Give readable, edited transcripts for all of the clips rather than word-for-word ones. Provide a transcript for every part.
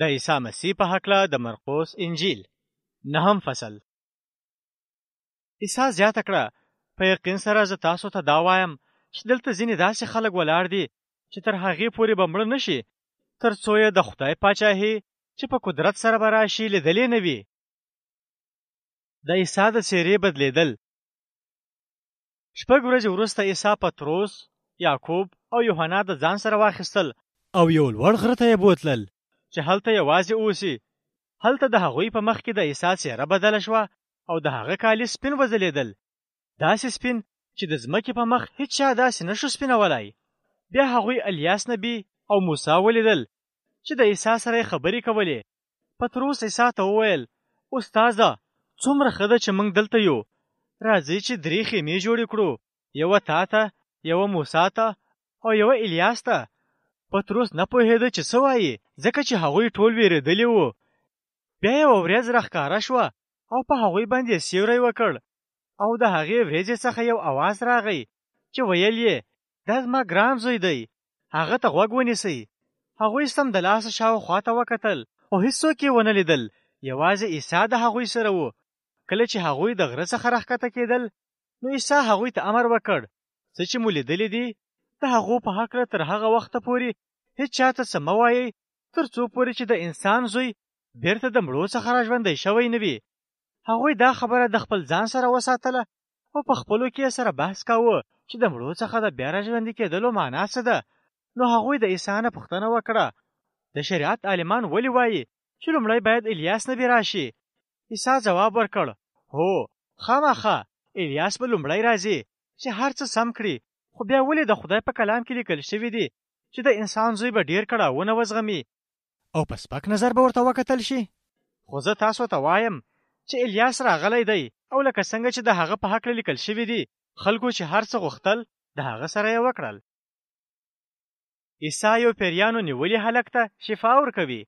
د عیسی مسیح په هکله د مرقس انجیل 9 فصل. عیسی زیاته کړه، په یقین سره زه تاسو ته دا وایم چې دلته ځینې داسې خلک ولاړ دي چې تر هغې پورې به مړه نشي تر څو یې د خدای پاچاهي چې په قدرت سره به راشي لیدلې نه وي. د عیسی د څېرې بدلېدل. 6 ورځې وروسته عیسی پطرس، یعقوب او یوحنا د ځان سره واخیستل او یو لوړ غره ته یې بوتلل چې هلته یوازې اوسي. هلته د هغوی په مخ کې د عیسی څېره بدله شوه او د هغه کالي سپین وځلېدل، داسې سپین چې د ځمکې په مخ هیڅ چا داسې نشو سپینولی. بیا هغوی الیاس نبی او موسی ولیدل چې د عیسی سره یې خبرې کولې. پطرس عیسی ته وویل: استاده، څومره ښه ده چې موږ دلته یو. راځئ چې 3 خیمې جوړې کړو، یوه تا ته، یوه موسی ته او یوه الیاس ته. پطرس نه پوهېده چې څه وایي، ځکه چې هغوی ټول وېرېدلي وو. بیا یوه ورځ راښکاره شوه او په هغوی باندې سیوری وکړ او د هغې ورځې څخه یو اواز راغی چې ویل یې: دا زما ګران زوی دی، هغه ته غوږ ونیسئ. هغوی سمدلاسه شاوخوا ته وکتل خو هیڅوک یې ونه لیدل، یوازې عیسی د هغوی سره و. کله چې هغوی د غره څخه راښکته کېدل نو عیسی هغوی ته امر وکړ: څه چې مو لیدلي دي د هغو په هکله تر هغه وخته پورې هیڅ چاته څه مه وایئ تر څو پورې چې د انسان زوی بیرته د مړو څخه راژوندی شوی نه وي. هغوی دا خبره د خپل ځان سره وساتله او په خپلو کې سره بحث کاوه چې د مړو څخه د بیا راژوندي کېدلو معنا څه ده. نو هغوی د عیسی نه پوښتنه وکړه: د شریعت عالمان ولې وایي چې لومړی باید الیاس نبی راشي؟ عیسی ځواب ورکړ: هو، خامخا الیاس به لومړی راځي چې هر څه سم کړي، خو بیا ولې د خدای په کلام کې لیکل شوي دي چې د انسان زوی به ډېر کړاوونه وزغمي او په سپک نظر به ورته وکتل شي؟ خو زه تاسو ته وایم چې الیاس راغلی دی او لکه څنګه چې د هغه په هکله لیکل شوي دي، خلکو چې هر څه غوښتل د هغه سره یې وکړل. عیسی یو پیریانو نیولي هلک ته شفا ورکوي.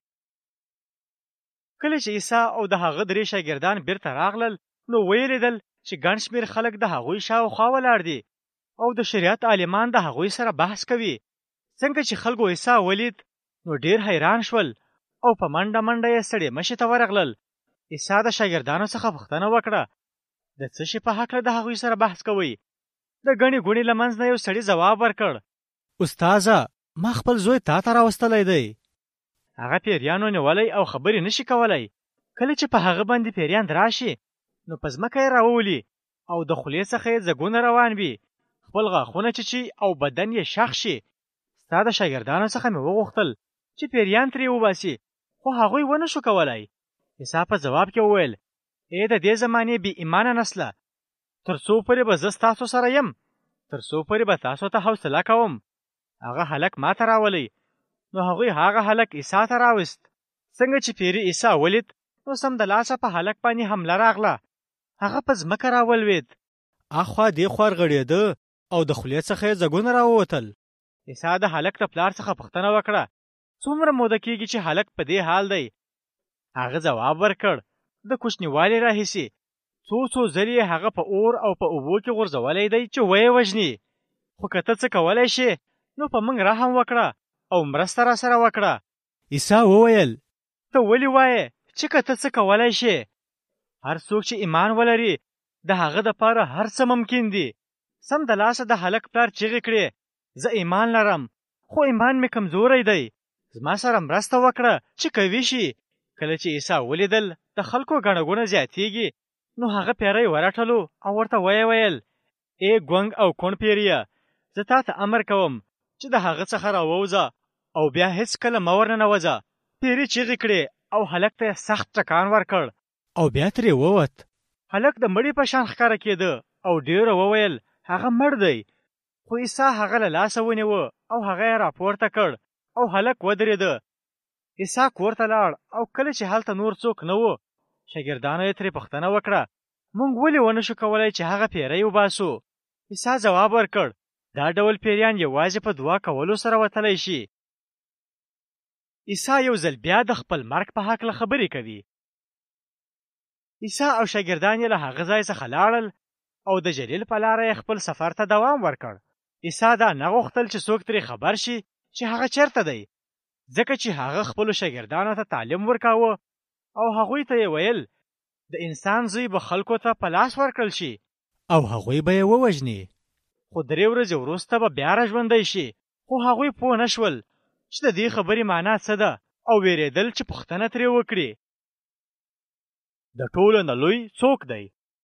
کله چې عیسی او د هغه 3 شاګردان بیرته راغلل نو ویې لیدل چې ګڼ شمېر خلک د هغوی شاوخوا ولاړ دي او د شریعت عالمان د هغوی سره بحث کوي. څنګه چې خلکو عیسی ولید نو ډېر حیران شول او په منډه منډه یې سړې مشې ته ورغلل. عیسی د شاګردانو څخه پوښتنه وکړه: د څه شي په هکله د هغوی سره بحث کوئ؟ د ګڼې ګوڼې له منځ نه یو سړي ځواب ورکړ: استاده، ما خپل زوی تا ته راوستلی دی. هغه پیریانو نیولی او خبرې نشي کولی. کله چې په هغه باندې پیریان راشي نو په ځمکه یې راوولي او د خولې څخه یې ځګونه روان وي، خپل غاښونه چیچي او بدن یې شخ شي. ستا د شاګردانو څخه مې وغوښتل چې پیریان ترې وباسي، خو هغوی ونه شو کولی. عیسی په ځواب کې وویل: ای د دې زمانې بې ایمانه نسله، تر څو پورې به زه ستاسو سره یم؟ تر څو پورې به تاسو ته حوصله کوم؟ هغه هلک ما ته راولئ. نو هغوی هغه هلک عیسی ته راوست. څنګه چې پیري عیسی ولید نو سمدلاسه په هلک باندې حمله راغله. هغه په ځمکه راولوید، اخوا دېخوا رغړېده او د خولې څخه یې ځګونه راووتل. عیسی د هلک د پلار څخه پوښتنه وکړه: څومره موده کېږي چې هلک په دې حال دی؟ هغه ځواب ورکړ: د کوچنیوالي راهیسې څو ځلې هغه په اور او په اوبو کې غورځولی دی چې ویې وژني. خو که ته څه کولی شې نو په موږ رحم وکړه او مرسته را سره وکړه. عیسی وویل: ته ولې وایې چې که ته څه کولی شې؟ هر څوک چې ایمان ولري د هغه دپاره هر څه ممکن دي. سمدلاسه د هلک پلار چیغې کړې: زه ایمان لرم خو ایمان مې کمزوری دی، زما سره مرسته وکړه چې کوي شي. کله چې عیسی ولیدل د خلکو ګڼه ګوڼه زیاتېږي نو هغه پیری ورټلو او ورته ویې ویل: ای ګونګ او کوڼ پیریه، زه تا ته امر کوم چې د هغه څخه راووځه او بیا هیڅکله مه ورننوځه. پیري چیغې کړې او هلک ته یې سخت ټکان ورکړ او بیا ترې ووت. هلک د مړي په شان ښکاره کېده او ډېره وویل: هغه مړ دی. خو عیسی هغه له لاسه ونیوه او هغه یې راپورته کړ او هلک ودرېده. عیسی کور ته لاړ او کله چې هلته نور څوک نه و شاګردانو یې ترې پوښتنه وکړه: موږ ولې ونه شو کولی چې هغه پیری وباسو؟ عیسی ځواب ورکړ: دا ډول پیریان یوازې په دعا کولو سره وتلی شي. عیسی یو ځل بیا د خپل مرګ په هکله خبرې کوي. عیسی او شاګردان یې له هغه ځای څخه لاړل او د جلیل په لاره یې خپل سفر ته دوام ورکړ. عیسی دا نه غوښتل چې څوک ترې خبر شي چې هغه چېرته دی. ځکه چې هغه خپلو شاګردانو ته تعلیم ورکاوه او هغوی ته یې ویل د انسان زوی به خلکو ته په لاس ورکړل شي او هغوی به یې ووژني، خو 3 ورځې وروسته به بیا راژوندی شي. خو هغوی پوه نه شول چې د دې خبرې معنا څه ده او ویرېدل چې پوښتنه ترې وکړي. د ټولو نه لوی څوک دی؟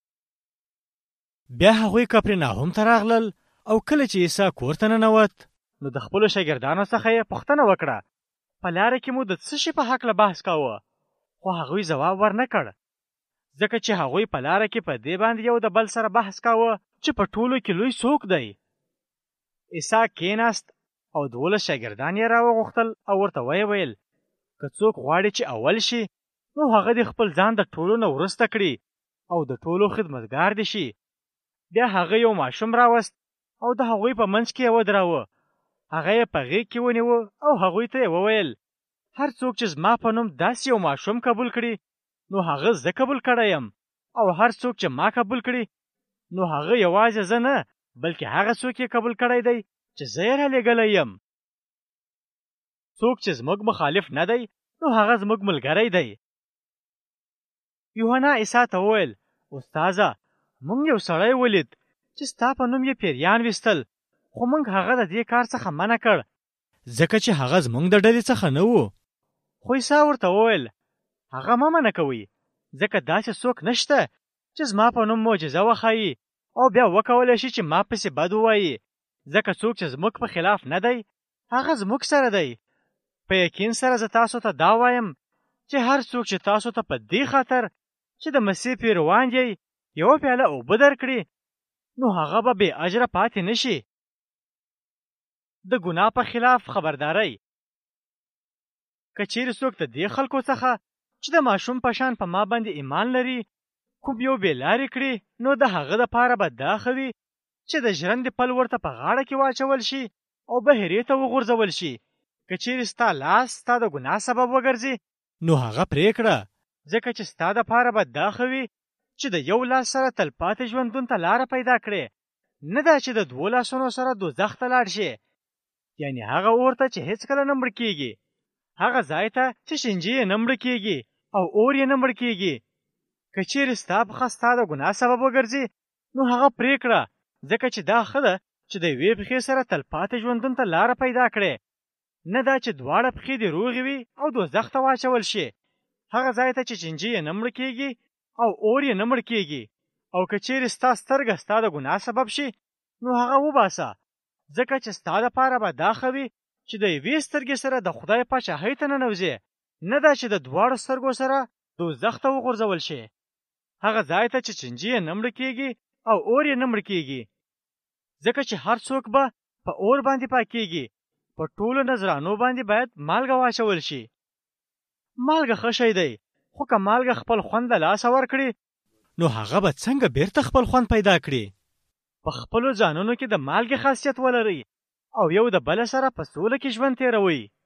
بیا هغوی کفرناهم ته راغلل او کله چې عیسی کور ته ننوت نو د خپلو شاګردانو څخه یې پوښتنه وکړه په لاره کې مو د څه شي په هکله بحث کاوه؟ خو هغوی ځواب ورنه کړ، ځکه چې هغوی په لاره کې په دې باندې یو د بل سره بحث کاوه چې په ټولو کې لوی څوک دی. عیسی کېناست او 12 شاګردان یې راوغوښتل او ورته ویې ویل که څوک غواړي چې اول شي نو هغه د خپل ځان د ټولو نه وروسته کړي او د ټولو خدمتګار دي شي. بیا هغه یو ماشوم راوست او د هغوی په منځ کې یې ودراوه. هغه یې په غېږ کې ونیوه او هغوی ته یې وویل هر څوک چې زما په نوم داسې یو ماشوم قبول کړي نو هغه زه قبول کړی یم، او هر څوک چې ما قبول کړي نو هغه یوازې زه نه بلکې هغه څوک یې قبول کړی دی چې زه یې رالیږلی یم. څوک چې زموږ مخالف نه دی نو هغه زموږ ملګری دی. یوحنا عیسی ته وویل استاذه موږ یو سړی ولید چې ستا په نوم یې پیریان ویستل، خو موږ هغه د دې کار څخه منع کړ ځکه چې هغه زموږ د ډلې څخه نه و. خو عیسی ورته وویل هغه مه منع کوئ، ځکه داسې څوک نشته چې زما په نوم معجزه وښایي او بیا وکولی شي چې ما پسې بد ووایي، ځکه څوک چې زموږ په خلاف نه دی هغه زموږ سره دی. په یقین سره زه تاسو ته دا وایم چې هر څوک چې تاسو ته په دې خاطر چې د مسیح پیروان یې یوه پیاله اوبه درکړي نو هغه به بې اجره پاتې نشي. د ګناه په خلاف خبرداری. که چیرې څوک د دې خلکو څخه چې د ماشوم په شان په ما باندې ایمان لري کوم یو بې لارې کړي نو د هغه دپاره به دا ښه وي چې د ژرندې پل ورته په غاړه کې واچول شي او بهرې ته وغورځول شي. که چیرې ستا لاس ستا د ګناه سبب وګرځي نو هغه پرې کړه، ځکه چې ستا دپاره به دا ښه وي چې د یو لاس سره تلپاتې ژوندون ته لاره پیدا کړې، نه دا چې د 2 لاسونو سره دوزخ ته لاړ شي، یعنی هغه اور ته چې هیڅکله نه مړ کېږي، هغه ځای ته چې شینجې یې نه مړه کېږي او اور یې نه مړ کېږي. که چیرې ستا پښه ستا د ګناه سبب وګرځي نو هغه پرې کړه، ځکه چې دا ښه ده چې د یوې پښې سره تلپاتې ژوندون ته لاره پیدا کړې، نه دا چې دواړه پښې دې روغې وي او دوزخ ته واچول شي، هغه ځای ته چې شینجې یې نه مړه کېږي او اور یې نه مړ کېږي. او که چیرې ستا سترګه ستا د ګناه سبب شي نو هغه وباسه، ځکه چې ستا دپاره به دا ښه وي چې د یوې سترګې سره د خدای پاچاهۍ ته ننوځې، نه دا چې د 2 سترګو سره دوزخ ته وغورځول شي، هغه ځای ته چې شینجې یې نه مړه کېږي او اور یې نه مړ کېږي. ځکه چې هر څوک به په اور باندې پاکېږي، په ټولو نذرانو باندې باید مالګه واچول شي. مالګه ښه شی دی، خو که مالګه خپل خوند د لاسه ورکړي نو هغه به څنګه بیرته خپل خوند پیدا کړي. په خپلو ځانونو کې د مالګې خاصیت ولرئ او یو د بل سره په سوله کې ژوند تیروئ.